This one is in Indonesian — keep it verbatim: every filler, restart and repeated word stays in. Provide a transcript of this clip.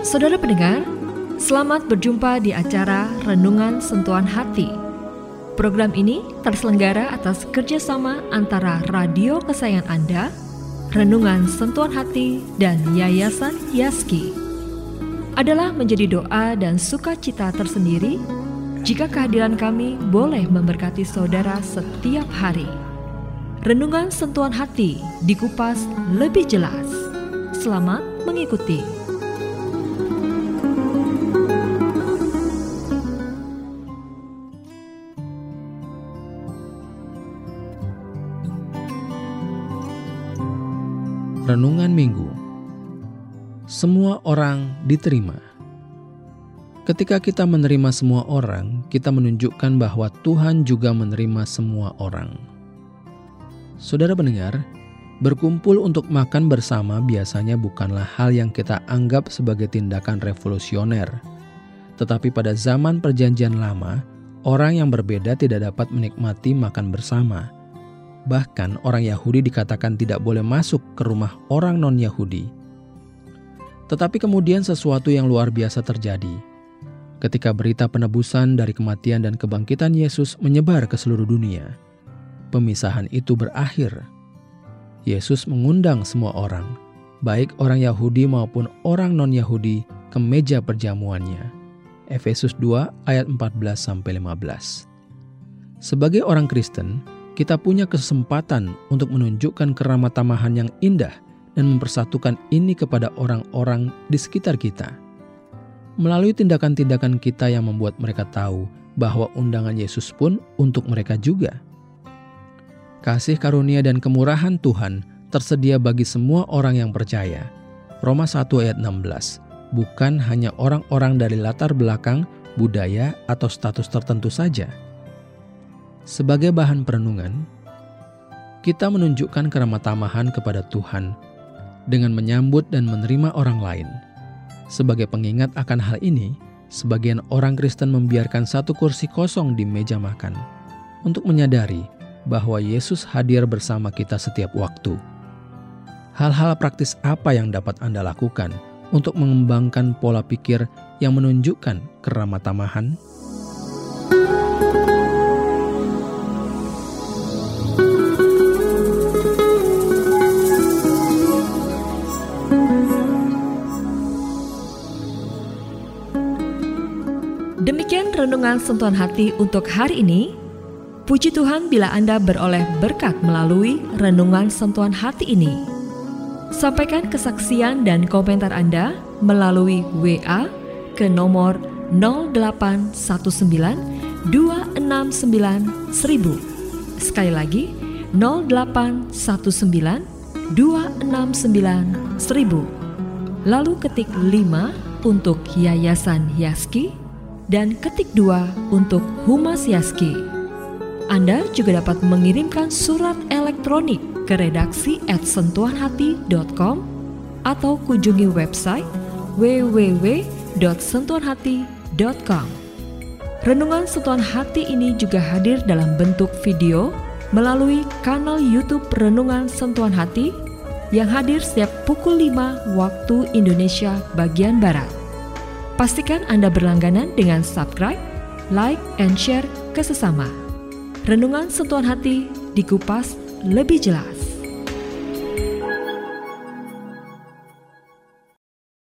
Saudara pendengar, selamat berjumpa di acara Renungan Sentuhan Hati. Program ini terselenggara atas kerjasama antara radio kesayangan Anda, Renungan Sentuhan Hati, dan Yayasan Yaski. Adalah menjadi doa dan sukacita tersendiri jika kehadiran kami boleh memberkati saudara setiap hari. Renungan Sentuhan Hati dikupas lebih jelas. Selamat mengikuti. Renungan Minggu. Semua orang diterima. Ketika kita menerima semua orang, kita menunjukkan bahwa Tuhan juga menerima semua orang. Saudara pendengar, berkumpul untuk makan bersama biasanya bukanlah hal yang kita anggap sebagai tindakan revolusioner. Tetapi pada zaman Perjanjian Lama, orang yang berbeda tidak dapat menikmati makan bersama. Bahkan orang Yahudi dikatakan tidak boleh masuk ke rumah orang non-Yahudi. Tetapi kemudian sesuatu yang luar biasa terjadi. Ketika berita penebusan dari kematian dan kebangkitan Yesus menyebar ke seluruh dunia, pemisahan itu berakhir. Yesus mengundang semua orang, baik orang Yahudi maupun orang non-Yahudi, ke meja perjamuannya. Efesus dua ayat empat belas sampai lima belas. Sebagai orang Kristen, kita punya kesempatan untuk menunjukkan keramah tamahan yang indah dan mempersatukan ini kepada orang-orang di sekitar kita. Melalui tindakan-tindakan kita yang membuat mereka tahu bahwa undangan Yesus pun untuk mereka juga. Kasih karunia dan kemurahan Tuhan tersedia bagi semua orang yang percaya. Roma satu ayat enam belas. Bukan hanya orang-orang dari latar belakang, budaya, atau status tertentu saja. Sebagai bahan perenungan, kita menunjukkan keramah tamahan kepada Tuhan dengan menyambut dan menerima orang lain. Sebagai pengingat akan hal ini, sebagian orang Kristen membiarkan satu kursi kosong di meja makan untuk menyadari bahwa Yesus hadir bersama kita setiap waktu. Hal-hal praktis apa yang dapat Anda lakukan untuk mengembangkan pola pikir yang menunjukkan keramah tamahan? Demikian Renungan Sentuhan Hati untuk hari ini. Puji Tuhan bila Anda beroleh berkat melalui Renungan Sentuhan Hati ini. Sampaikan kesaksian dan komentar Anda melalui W A ke nomor nol delapan satu sembilan dua enam sembilan seribu. Sekali lagi, nol delapan satu sembilan dua enam sembilan seribu. Lalu ketik lima untuk Yayasan Yaski dan ketik dua untuk Humas Yaski. Anda juga dapat mengirimkan surat elektronik ke redaksi at sentuhanhati dot com atau kunjungi website w w w dot sentuhanhati dot com. Renungan Sentuhan Hati ini juga hadir dalam bentuk video melalui kanal YouTube Renungan Sentuhan Hati yang hadir setiap pukul lima waktu Indonesia bagian Barat. Pastikan Anda berlangganan dengan subscribe, like, and share ke sesama. Renungan Sentuhan Hati dikupas lebih jelas.